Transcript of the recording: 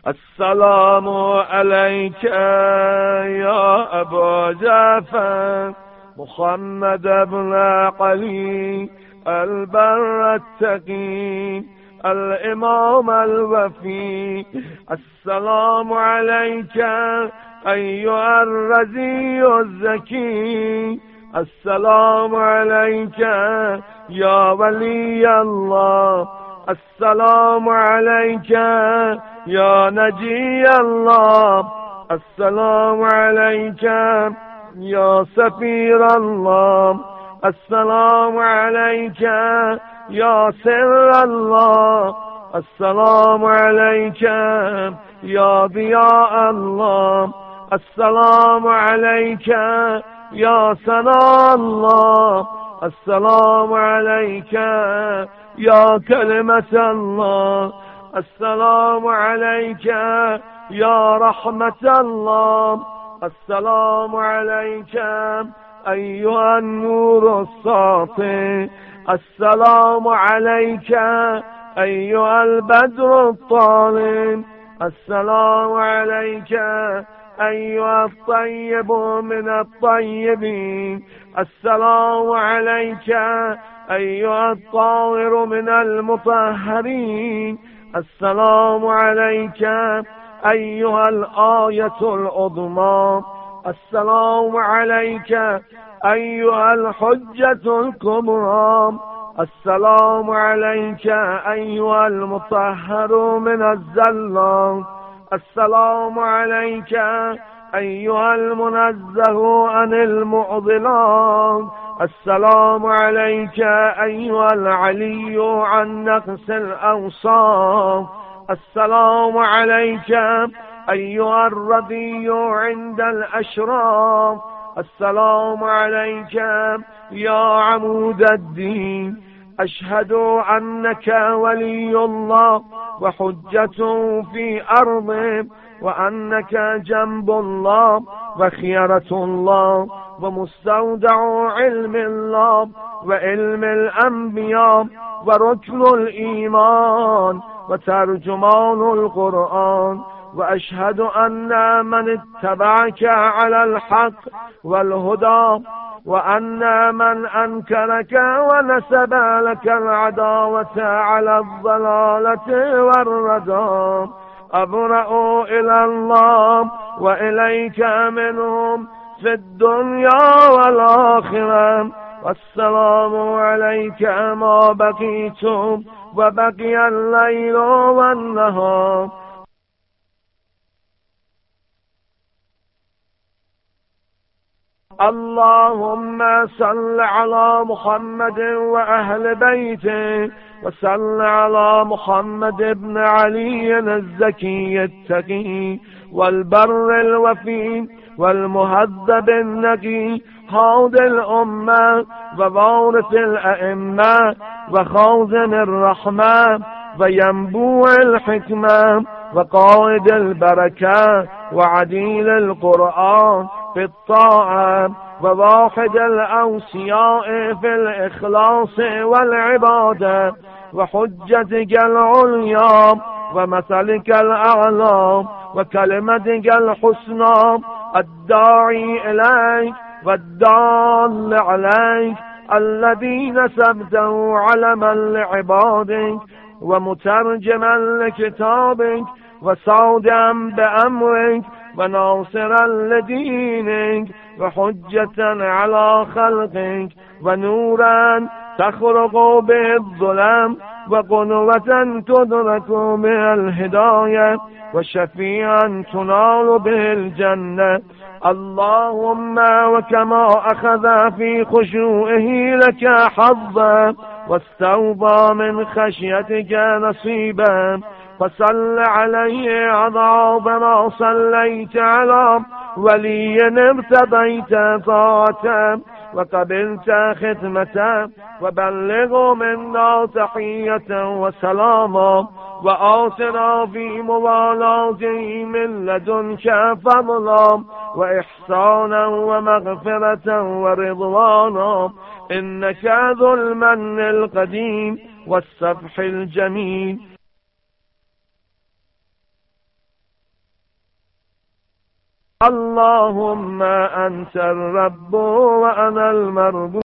السلام عليك يا أبا جعفر محمد بن علي البر التقي الإمام الوفي. السلام عليك أيها الرزي الزكي. السلام عليك يا ولي الله. السلام عليك يا نجي الله. السلام عليك يا سفير الله. السلام عليك يا سر الله. السلام عليك يا ضياء الله. السلام عليك يا سنا الله. السلام عليك يا كلمة الله. السلام عليك يا رحمة الله. السلام عليك أيها النور الساطع. السلام عليك أيها البدر الطالب. السلام عليك أيها الطيب من الطيبين. السلام عليك أيها الطاهر من المطهرين. السلام عليك أيها الآية العظمى. السلام عليك أيها الحجة الكبرى. السلام عليك أيها المطهر من الزلات. السلام عليك أيها المنزه عن المعضلات. السلام عليك أيها العلي عن نقص الأوصاف. السلام عليك أيها الرضي عند الأشراف. السلام عليك يا عمود الدين. أشهد أنك ولي الله وحجة في أرضه، وأنك جنب الله وخيرة الله ومستودع علم الله وعلم الأنبياء وركن الإيمان وترجمان القرآن. وأشهد أن من اتبعك على الحق والهدى، وأن من أنكرك ونسب لك العداوة على الضلالة والردى أبرأ إلى الله وإليك منهم في الدنيا والآخرة. والسلام عليك ما بقيت وبقي الليل والنهار. اللهم صل على محمد وأهل بيته، وصل على محمد بن علي الزكي التقي والبر الوفي والمهذب النقي، هاد الأمة ووارث الأئمة وخازن الرحمة وينبوع الحكمة وقائد البركة وعديل القرآن في الطاعة، وواحد الأوصياء في الإخلاص والعبادة، وحجتك العليا ومثلك الأعلى وكلمتك الحسنى الداعي إليك والدال عليك، الذي نسبته علما لعبادك ومترجما لكتابك وصادعا بأمرك وناصرا لدينك وحجة على خلقك ونورا تخرق به الظلام وقنوة تدرك بها الهداية وشفيعا تنال به الجنة. اللهم وكما أخذ في خشوعه لك حظا واستوفى من خشيتك نصيبا، فصل عليه عضاب ما صليت على ولي ارتضيت طاعته وقبلت ختمته، وبلغ منا تحية وسلاما، وآتنا في موالاته من لدنك فضلا وإحسانا ومغفرة ورضوانا، إنك ذو المن القديم والسفح الجميل. اللهم أنت الرب وأنا المربوب